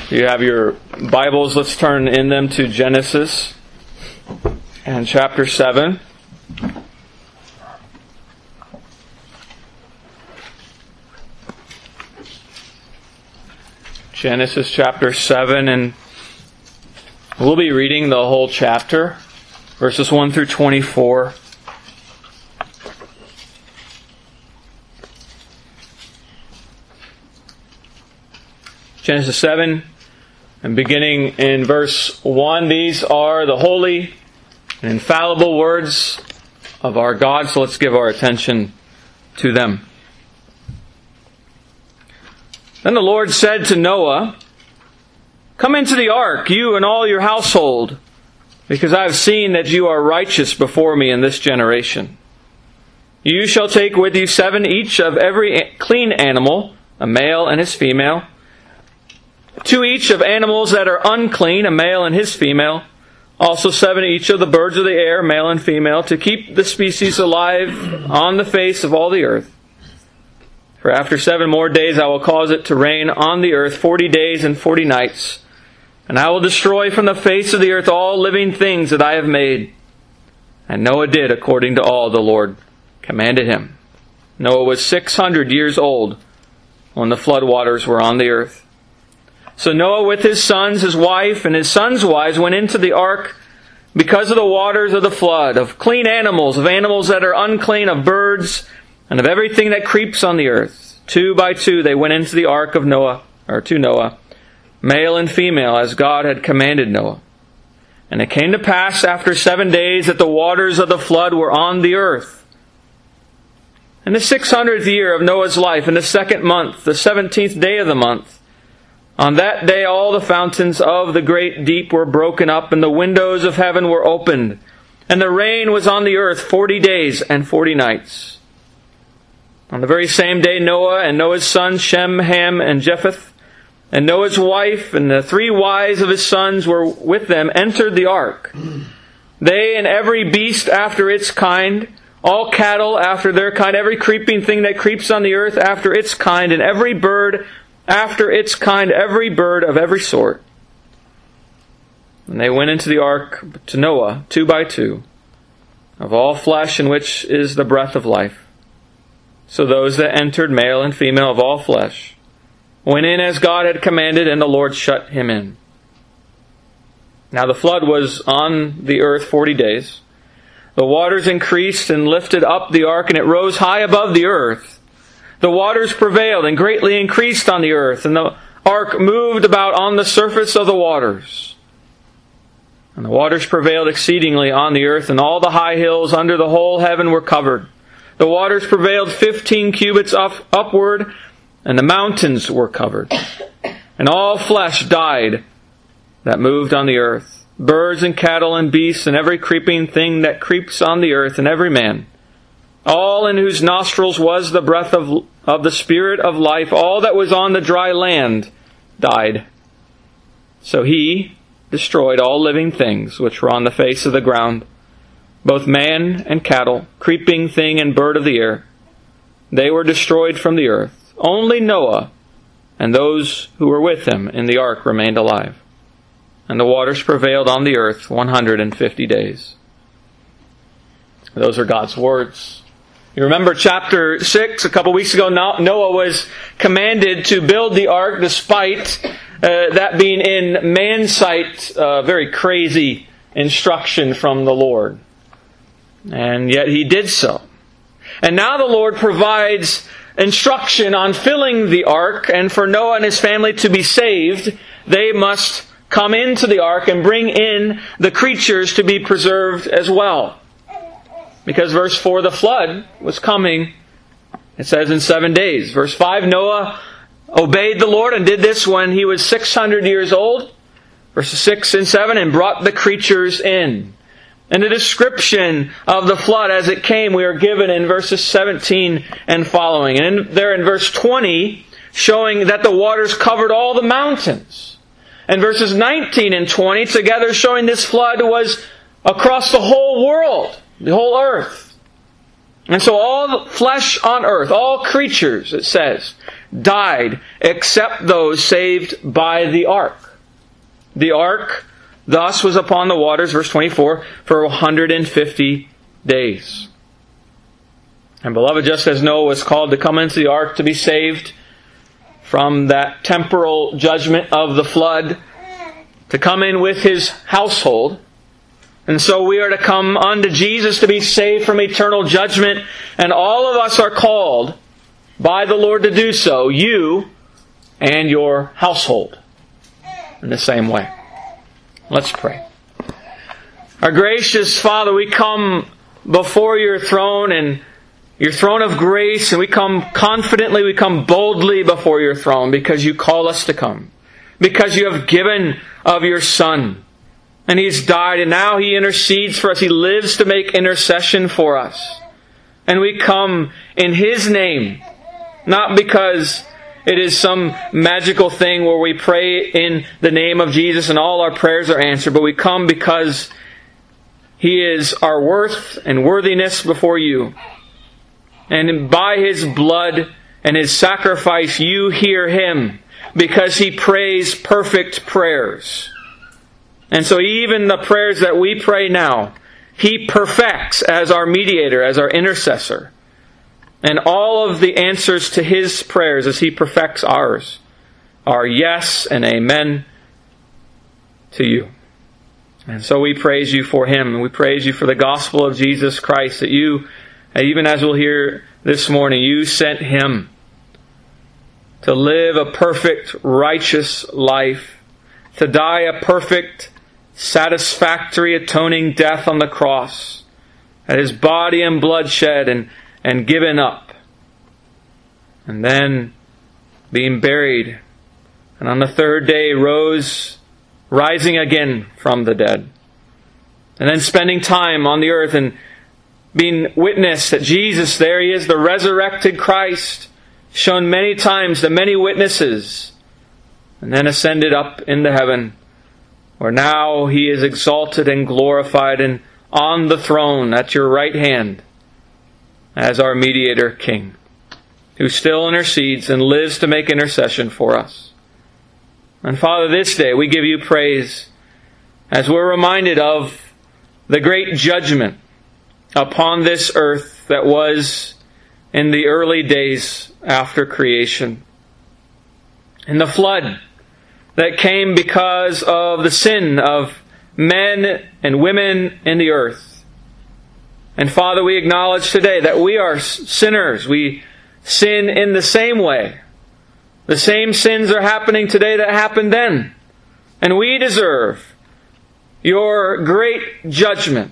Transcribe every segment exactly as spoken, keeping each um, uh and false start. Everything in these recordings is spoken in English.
If you have your Bibles, let's turn in them to Genesis and chapter seven. Genesis chapter seven, and we'll be reading the whole chapter, verses one through twenty-four. Genesis seven, and beginning in verse one, these are the holy and infallible words of our God, so let's give our attention to them. Then the Lord said to Noah, "Come into the ark, you and all your household, because I have seen that you are righteous before me in this generation. You shall take with you seven each of every clean animal, a male and his female, two each of animals that are unclean, a male and his female, also seven each of the birds of the air, male and female, to keep the species alive on the face of all the earth. For after seven more days I will cause it to rain on the earth forty days and forty nights, and I will destroy from the face of the earth all living things that I have made." And Noah did according to all the Lord commanded him. Noah was six hundred years old when the flood waters were on the earth. So Noah with his sons, his wife, and his sons' wives went into the ark because of the waters of the flood, of clean animals, of animals that are unclean, of birds, and of everything that creeps on the earth. Two by two they went into the ark of Noah, or to Noah, male and female, as God had commanded Noah. And it came to pass after seven days that the waters of the flood were on the earth. In the six hundredth year of Noah's life, in the second month, the seventeenth day of the month, on that day all the fountains of the great deep were broken up, and the windows of heaven were opened, and the rain was on the earth forty days and forty nights. On the very same day Noah and Noah's sons Shem, Ham, and Japheth, and Noah's wife and the three wives of his sons were with them, entered the ark. They and every beast after its kind, all cattle after their kind, every creeping thing that creeps on the earth after its kind, and every bird after its kind, every bird of every sort. And they went into the ark to Noah, two by two, of all flesh in which is the breath of life. So those that entered, male and female of all flesh, went in as God had commanded, and the Lord shut him in. Now the flood was on the earth forty days. The waters increased and lifted up the ark, and it rose high above the earth. The waters prevailed and greatly increased on the earth, and the ark moved about on the surface of the waters. And the waters prevailed exceedingly on the earth, and all the high hills under the whole heaven were covered. The waters prevailed fifteen cubits up, upward, and the mountains were covered. And all flesh died that moved on the earth, birds and cattle and beasts and every creeping thing that creeps on the earth, and every man, all in whose nostrils was the breath of, of the Spirit of life, all that was on the dry land died. So he destroyed all living things which were on the face of the ground, both man and cattle, creeping thing and bird of the air. They were destroyed from the earth. Only Noah and those who were with him in the ark remained alive. And the waters prevailed on the earth one hundred fifty days. Those are God's words. You remember chapter six, a couple weeks ago, Noah was commanded to build the ark despite uh, that being in man's sight, uh, very crazy instruction from the Lord. And yet he did so. And now the Lord provides instruction on filling the ark, and for Noah and his family to be saved, they must come into the ark and bring in the creatures to be preserved as well. Because verse four, the flood was coming, it says, in seven days. Verse five, Noah obeyed the Lord and did this when he was six hundred years old. Verses six and seven, and brought the creatures in. And the description of the flood as it came, we are given in verses seventeen and following. And in, there in verse twenty, showing that the waters covered all the mountains. And verses nineteen and twenty, together showing this flood was across the whole world, the whole earth. And so all flesh on earth, all creatures, it says, died except those saved by the ark. The ark thus was upon the waters, verse twenty-four, for one hundred fifty days. And beloved, just as Noah was called to come into the ark to be saved from that temporal judgment of the flood, to come in with his household, and so we are to come unto Jesus to be saved from eternal judgment, and all of us are called by the Lord to do so, you and your household, in the same way. Let's pray. Our gracious Father, we come before your throne and your throne of grace, and we come confidently, we come boldly before your throne because you call us to come. Because you have given of your Son. And He's died, and now He intercedes for us. He lives to make intercession for us. And we come in His name, not because it is some magical thing where we pray in the name of Jesus and all our prayers are answered, but we come because He is our worth and worthiness before you. And by His blood and His sacrifice, you hear Him because He prays perfect prayers. And so even the prayers that we pray now, He perfects as our mediator, as our intercessor. And all of the answers to His prayers as He perfects ours are yes and amen to you. And so we praise you for Him. And we praise you for the gospel of Jesus Christ, that you, even as we'll hear this morning, you sent Him to live a perfect, righteous life, to die a perfect, satisfactory, atoning death on the cross, had His body and blood shed and, and given up, and then being buried, and on the third day rose, rising again from the dead, and then spending time on the earth and being witness that Jesus, there He is, the resurrected Christ, shown many times to many witnesses, and then ascended up into heaven, where now He is exalted and glorified and on the throne at your right hand as our mediator King, who still intercedes and lives to make intercession for us. And Father, this day we give you praise as we're reminded of the great judgment upon this earth that was in the early days after creation. In the flood that came because of the sin of men and women in the earth. And Father, we acknowledge today that we are sinners. We sin in the same way. The same sins are happening today that happened then. And we deserve your great judgment.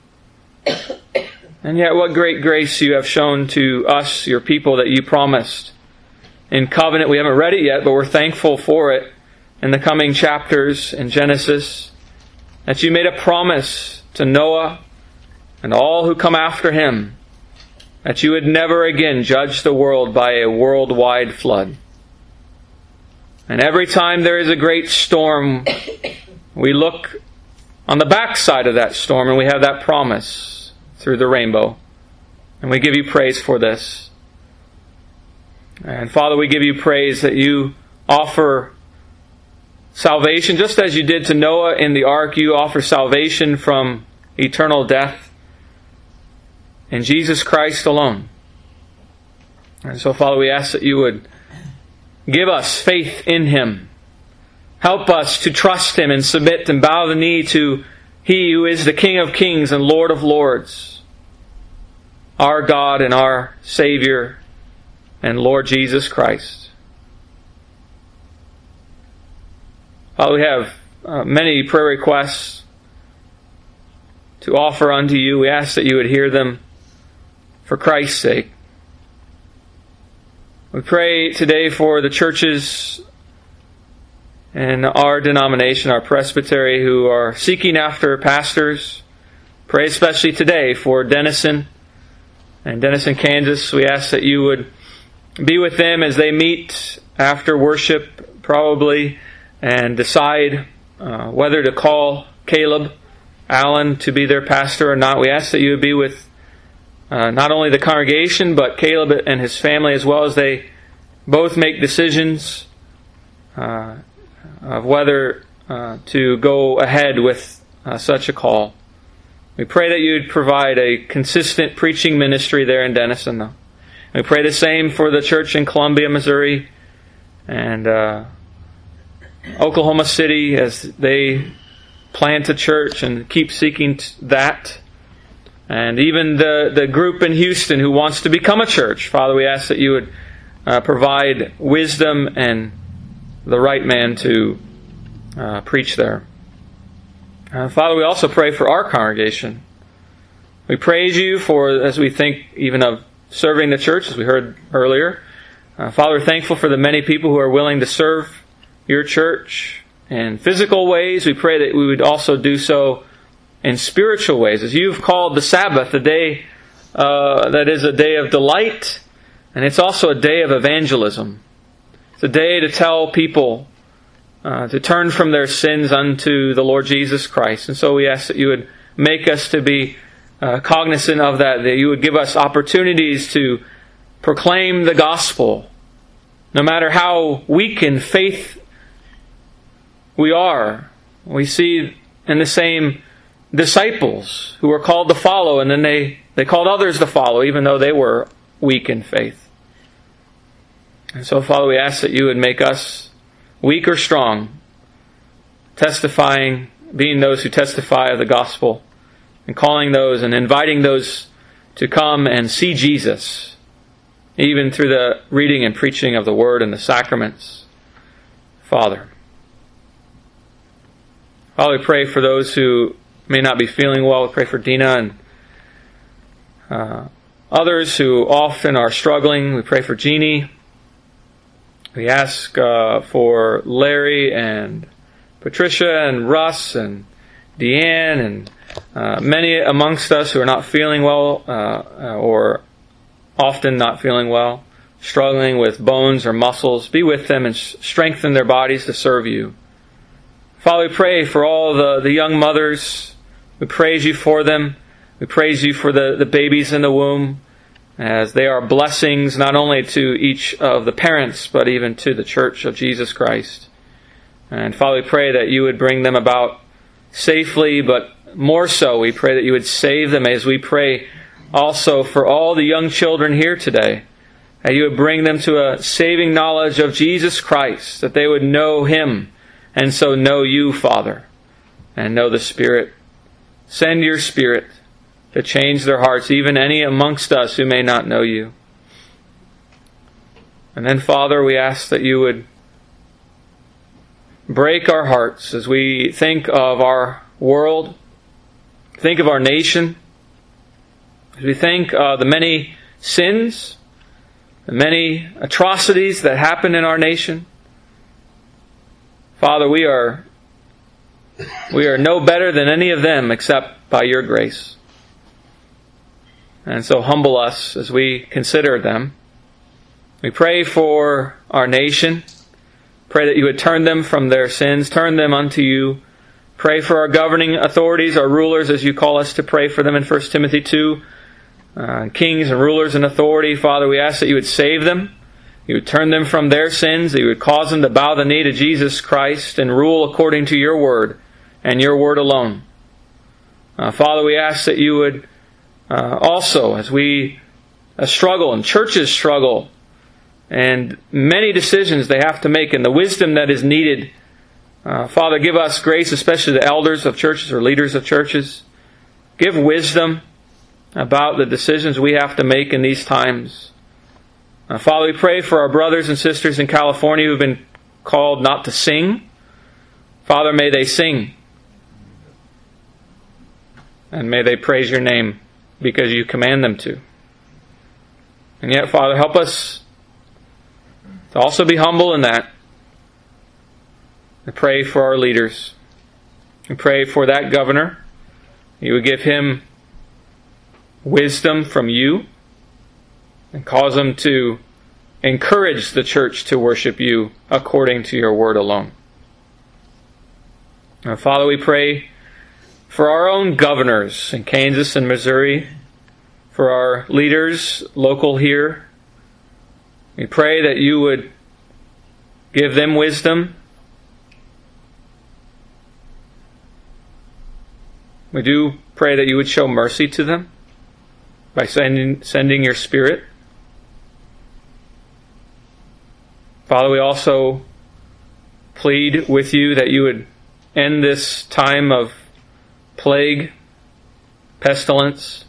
And yet what great grace you have shown to us, your people, that you promised in covenant. We haven't read it yet, but we're thankful for it in the coming chapters in Genesis. That you made a promise to Noah and all who come after him, that you would never again judge the world by a worldwide flood. And every time there is a great storm, we look on the backside of that storm and we have that promise through the rainbow. And we give you praise for this. And Father, we give you praise that you offer salvation, just as you did to Noah in the ark. You offer salvation from eternal death in Jesus Christ alone. And so, Father, we ask that you would give us faith in Him. Help us to trust Him and submit and bow the knee to He who is the King of kings and Lord of lords, our God and our Savior and Lord Jesus Christ. Father, we have uh, many prayer requests to offer unto you. We ask that you would hear them for Christ's sake. We pray today for the churches in our denomination, our presbytery, who are seeking after pastors. Pray especially today for Denison and Denison, Kansas. We ask that you would be with them as they meet after worship, probably, and decide uh, whether to call Caleb Allen to be their pastor or not. We ask that you would be with uh, not only the congregation, but Caleb and his family, as well as they both make decisions uh, of whether uh, to go ahead with uh, such a call. We pray that you'd provide a consistent preaching ministry there in Denison, though. We pray the same for the church in Columbia, Missouri, and uh, Oklahoma City as they plant a church and keep seeking that. And even the, the group in Houston who wants to become a church. Father, we ask that you would uh, provide wisdom and the right man to uh, preach there. Uh, Father, we also pray for our congregation. We praise you for, as we think even of serving the church, as we heard earlier. Uh, Father, we're thankful for the many people who are willing to serve your church in physical ways. We pray that we would also do so in spiritual ways, as you've called the Sabbath a day uh, that is a day of delight, and it's also a day of evangelism. It's a day to tell people uh, to turn from their sins unto the Lord Jesus Christ. And so we ask that you would make us to be uh, cognizant of that, that you would give us opportunities to proclaim the gospel, no matter how weak in faith we are. We see in the same disciples who were called to follow, and then they, they called others to follow, even though they were weak in faith. And so, Father, we ask that you would make us weak or strong, testifying, being those who testify of the gospel, and calling those and inviting those to come and see Jesus, even through the reading and preaching of the Word and the sacraments. Father, Father, we pray for those who may not be feeling well. We pray for Dina and uh, others who often are struggling. We pray for Jeannie. We ask uh, for Larry and Patricia and Russ and Deanne and uh, many amongst us who are not feeling well uh, or often not feeling well, struggling with bones or muscles. Be with them and strengthen their bodies to serve you. Father, we pray for all the, the young mothers. We praise you for them. We praise you for the, the babies in the womb, as they are blessings not only to each of the parents, but even to the church of Jesus Christ. And Father, we pray that you would bring them about safely, but more so, we pray that you would save them, as we pray also for all the young children here today, that you would bring them to a saving knowledge of Jesus Christ, that they would know Him, and so know you, Father, and know the Spirit. Send your Spirit to change their hearts, even any amongst us who may not know you. And then, Father, we ask that you would break our hearts as we think of our world, think of our nation, as we think of the many sins, the many atrocities that happen in our nation. Father, we are we are no better than any of them except by your grace. And so humble us as we consider them. We pray for our nation. Pray that you would turn them from their sins, turn them unto you. Pray for our governing authorities, our rulers, as you call us to pray for them in First Timothy two. Uh, kings and rulers in authority. Father, we ask that you would save them. You would turn them from their sins. That you would cause them to bow the knee to Jesus Christ and rule according to your word and your word alone. Uh, Father, we ask that you would uh, also, as we uh, struggle and churches struggle, and many decisions they have to make, and the wisdom that is needed, uh, Father, give us grace, especially the elders of churches or leaders of churches. Give wisdom about the decisions we have to make in these times. Uh, Father, we pray for our brothers and sisters in California who have been called not to sing. Father, may they sing. And may they praise your name because you command them to. And yet, Father, help us to also be humble in that. We pray for our leaders. We pray for that governor. You would give him wisdom from you and cause him to encourage the church to worship you according to your word alone. Now, Father, we pray for our own governors in Kansas and Missouri, for our leaders local here, We pray that you would give them wisdom. We do pray that you would show mercy to them by sending, sending your Spirit. Father, we also plead with you that you would end this time of plague, pestilence,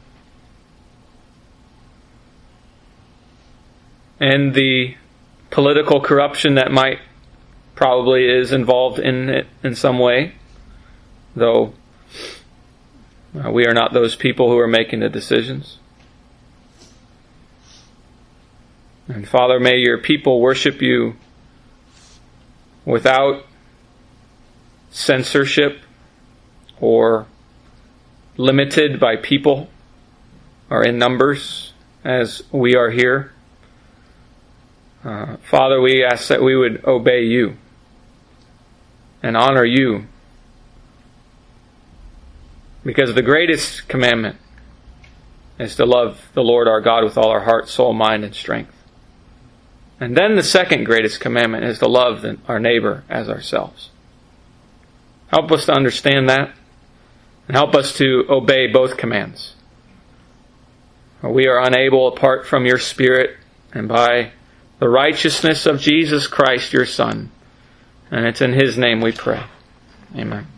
and the political corruption that might probably is involved in it in some way, though uh, we are not those people who are making the decisions. And Father, may your people worship you without censorship or limited by people or in numbers as we are here. Uh, Father, we ask that we would obey you and honor you, because the greatest commandment is to love the Lord our God with all our heart, soul, mind, and strength. And then the second greatest commandment is to love our neighbor as ourselves. Help us to understand that, and help us to obey both commands. We are unable apart from your Spirit and by the righteousness of Jesus Christ, your Son. And it's in His name we pray. Amen.